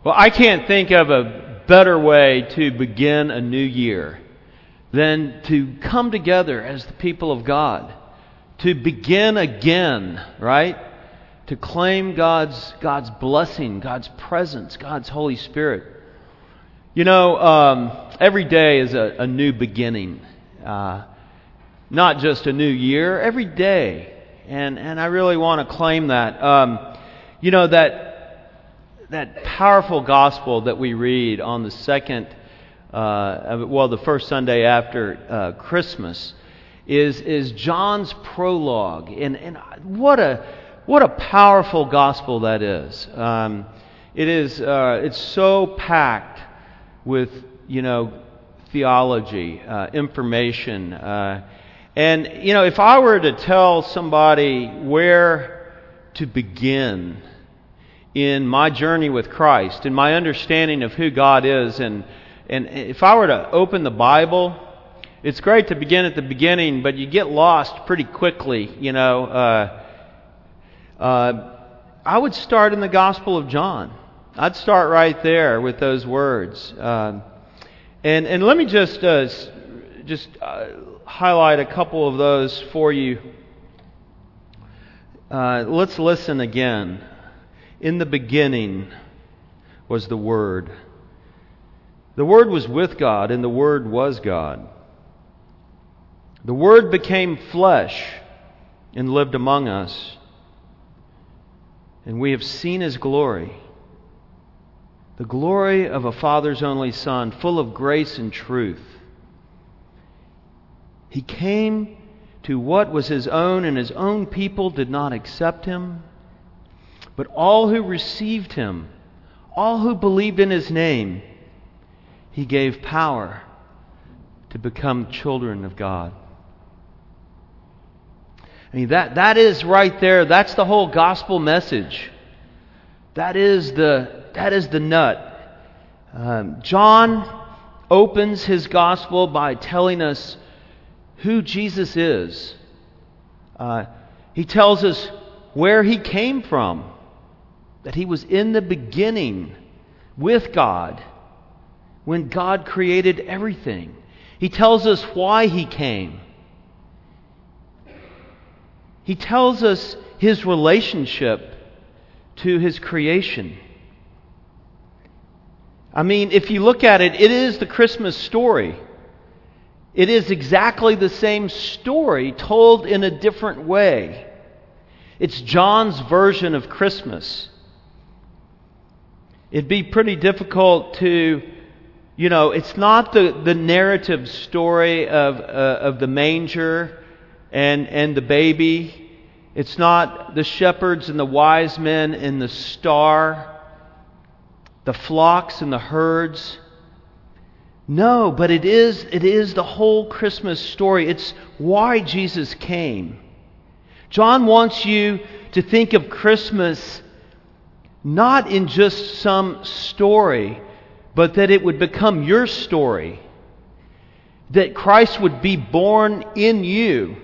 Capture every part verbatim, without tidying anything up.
Well, I can't think of a better way to begin a new year than to come together as the people of God, to begin again, right? To claim God's God's blessing, God's presence, God's Holy Spirit. You know, um, every day is a, a new beginning, uh, not just a new year. Every day, and and I really want to claim that. Um, you know that. That powerful gospel that we read on the second, uh, well, the first Sunday after uh, Christmas, is is John's prologue, and and what a what a powerful gospel that is. Um, it is uh, it's so packed with you know theology, uh, information, uh, and you know if I were to tell somebody where to begin in my journey with Christ, in my understanding of who God is, and and if I were to open the Bible, it's great to begin at the beginning, but you get lost pretty quickly. You know, uh, uh, I would start in the Gospel of John. I'd start right there with those words, uh, and and let me just uh, just uh, highlight a couple of those for you. Uh, let's listen again. In the beginning was the Word. The Word was with God, and the Word was God. The Word became flesh and lived among us, and we have seen His glory, the glory of a Father's only Son, full of grace and truth. He came to what was His own, and His own people did not accept Him. But all who received Him, all who believed in His name, He gave power to become children of God. I mean, that, that is right there. That's the whole gospel message. That is the, that is the nut. Um, John opens his gospel by telling us who Jesus is. Uh, he tells us where He came from. That He was in the beginning with God when God created everything. He tells us why He came. He tells us His relationship to His creation. I mean, if you look at it, it is the Christmas story. It is exactly the same story told in a different way. It's John's version of Christmas. It'd be pretty difficult to, you know, it's not the, the narrative story of uh, of the manger and and the baby. It's not the shepherds and the wise men and the star, the flocks and the herds. No, but it is it is the whole Christmas story. It's why Jesus came. John wants you to think of Christmas not in just some story, but that it would become your story. That Christ would be born in you.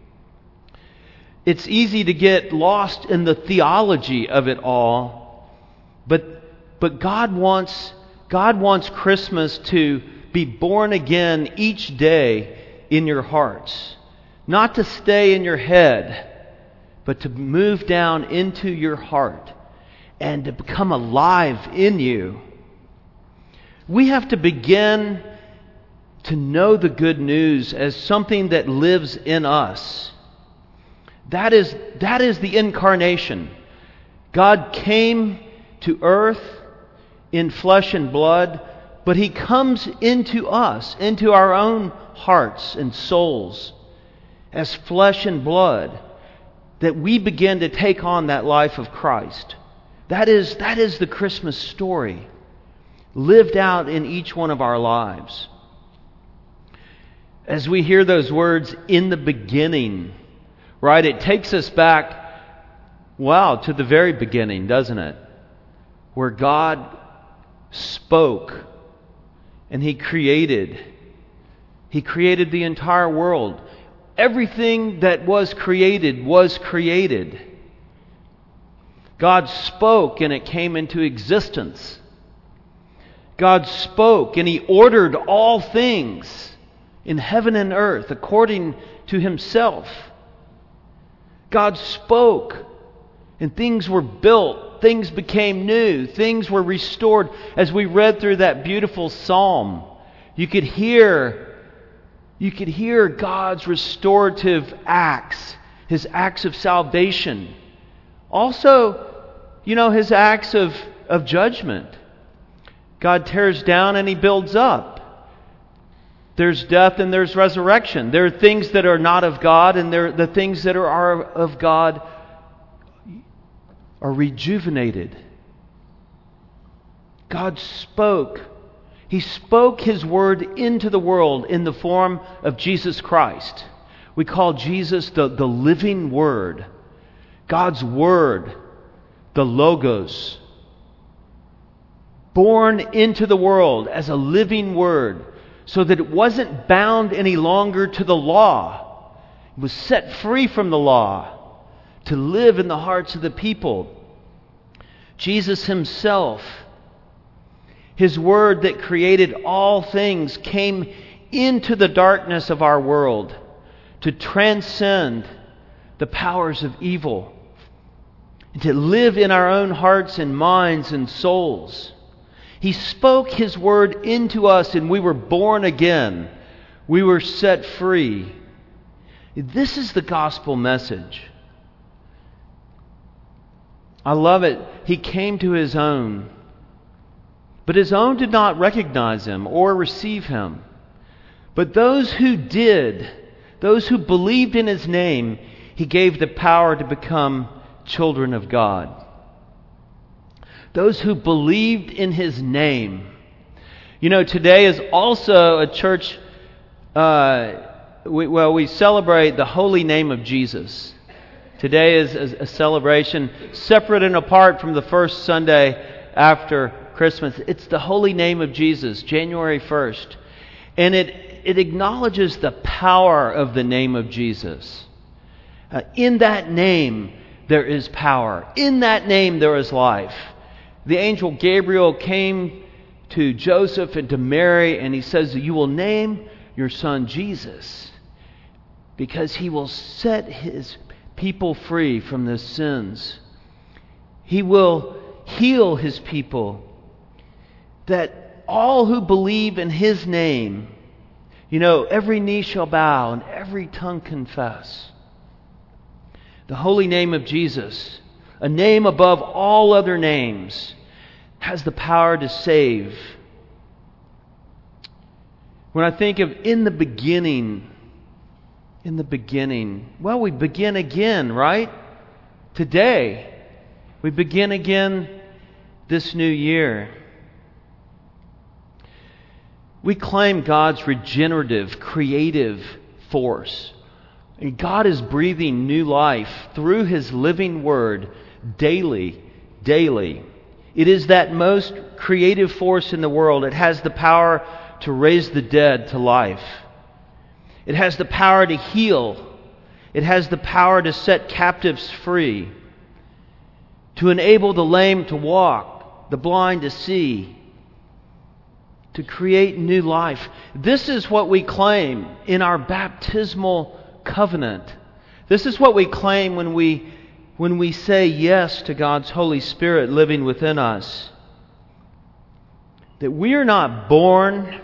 It's easy to get lost in the theology of it all, but but God wants God wants Christmas to be born again each day in your hearts. Not to stay in your head, but to move down into your heart and to become alive in you. We have to begin to know the good news as something that lives in us. That is, that is the incarnation. God came to earth in flesh and blood, but He comes into us, into our own hearts and souls as flesh and blood, that we begin to take on that life of Christ. That is, that is the Christmas story, lived out in each one of our lives. As we hear those words, in the beginning, right, it takes us back, wow, to the very beginning, doesn't it? Where God spoke and He created. He created the entire world. Everything that was created was created. God spoke and it came into existence. God spoke and He ordered all things in heaven and earth according to Himself. God spoke and things were built. Things became new. Things were restored. As we read through that beautiful psalm, you could hear, you could hear God's restorative acts, His acts of salvation. Also, you know, His acts of, of judgment. God tears down and He builds up. There's death and there's resurrection. There are things that are not of God, and there, the things that are, are of God are rejuvenated. God spoke. He spoke His word into the world in the form of Jesus Christ. We call Jesus the, the living Word. God's Word, the Logos. Born into the world as a living Word, so that it wasn't bound any longer to the law. It was set free from the law to live in the hearts of the people. Jesus Himself, His Word that created all things, came into the darkness of our world to transcend the powers of evil and to live in our own hearts and minds and souls. He spoke His word into us and we were born again. We were set free. This is the gospel message. I love it. He came to His own, but His own did not recognize Him or receive Him. But those who did, those who believed in His name, He gave the power to become children of God. Those who believed in His name. You know, today is also a church, uh, we, well, we celebrate the holy name of Jesus. Today is a, a celebration separate and apart from the first Sunday after Christmas. It's the holy name of Jesus, January first. And it, it acknowledges the power of the name of Jesus. Uh, in that name, there is power. In that name, there is life. The angel Gabriel came to Joseph and to Mary, and he says, "You will name your son Jesus, because he will set his people free from their sins. He will heal his people, that all who believe in His name, you know, every knee shall bow and every tongue confess." The holy name of Jesus, a name above all other names, has the power to save. When I think of in the beginning, in the beginning, well, we begin again, right? Today, we begin again this new year. We claim God's regenerative, creative force. And God is breathing new life through His living Word daily, daily. It is that most creative force in the world. It has the power to raise the dead to life. It has the power to heal. It has the power to set captives free, to enable the lame to walk, the blind to see, to create new life. This is what we claim in our baptismal covenant. This is what we claim when we when we say yes to God's Holy Spirit living within us. That we are not born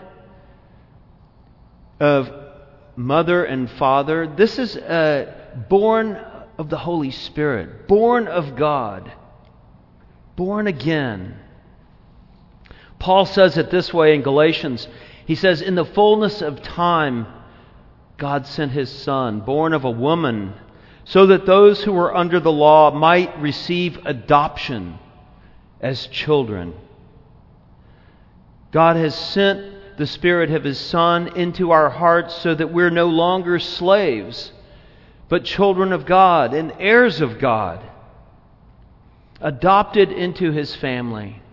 of mother and father. This is uh, born of the Holy Spirit, born of God, born again. Paul says it this way in Galatians. He says, "In the fullness of time, God sent His Son, born of a woman, so that those who were under the law might receive adoption as children." God has sent the Spirit of His Son into our hearts so that we're no longer slaves, but children of God and heirs of God, adopted into His family.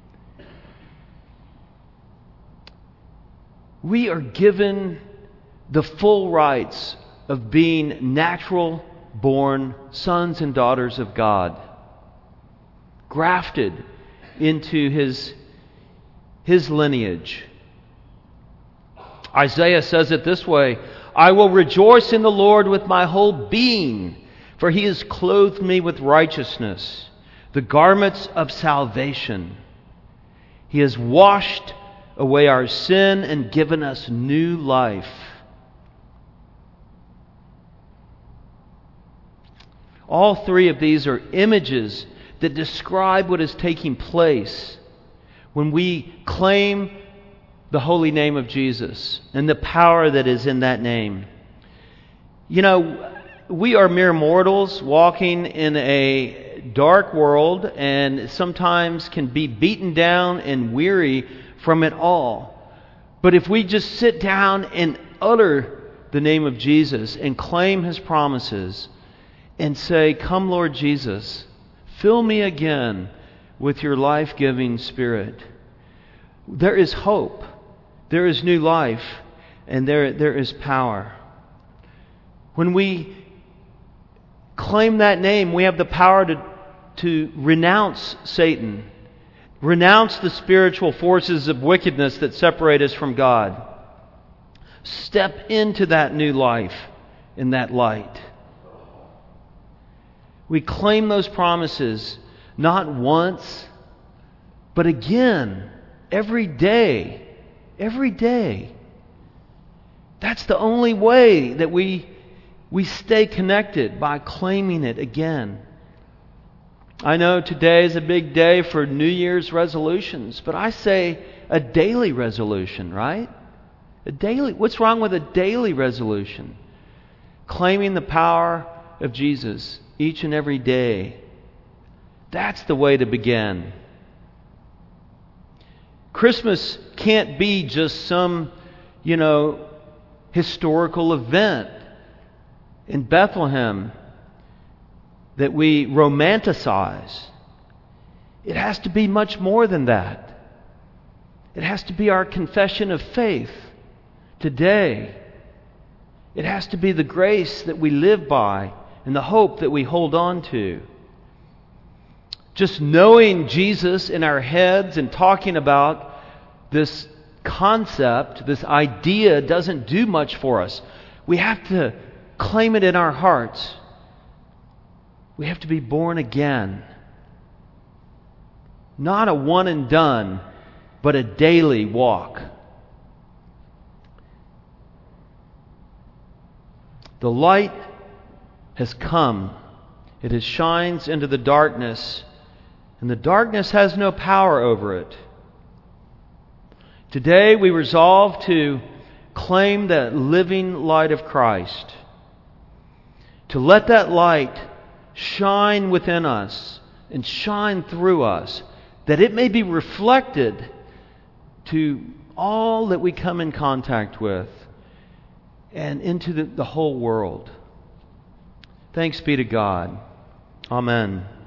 We are given the full rights of being natural born sons and daughters of God, grafted into His His lineage. Isaiah says it this way, I will rejoice in the Lord with my whole being, for He has clothed me with righteousness, the garments of salvation. He has washed away our sin and given us new life. All three of these are images that describe what is taking place when we claim the holy name of Jesus and the power that is in that name. You know, we are mere mortals walking in a dark world and sometimes can be beaten down and weary from it all. But if we just sit down and utter the name of Jesus and claim His promises and say, come Lord Jesus, fill me again with your life-giving Spirit, there is hope. There is new life, and there, there is power. When we claim that name, we have the power to, to renounce Satan, renounce the spiritual forces of wickedness that separate us from God. Step into that new life in that light. We claim those promises not once, but again, every day. Every day. That's the only way that we, we stay connected, by claiming it again. I know today is a big day for New Year's resolutions, but I say a daily resolution, right? A daily. What's wrong with a daily resolution? Claiming the power of Jesus each and every day. That's the way to begin. Christmas can't be just some, you know, historical event in Bethlehem that we romanticize. It has to be much more than that. It has to be our confession of faith today. It has to be the grace that we live by and the hope that we hold on to. Just knowing Jesus in our heads and talking about this concept, this idea, doesn't do much for us. We have to claim it in our hearts. We have to be born again. Not a one and done, but a daily walk. The light has come. It has shines into the darkness, and the darkness has no power over it. Today we resolve to claim that living light of Christ, to let that light shine within us and shine through us, that it may be reflected to all that we come in contact with and into the, the whole world. Thanks be to God. Amen.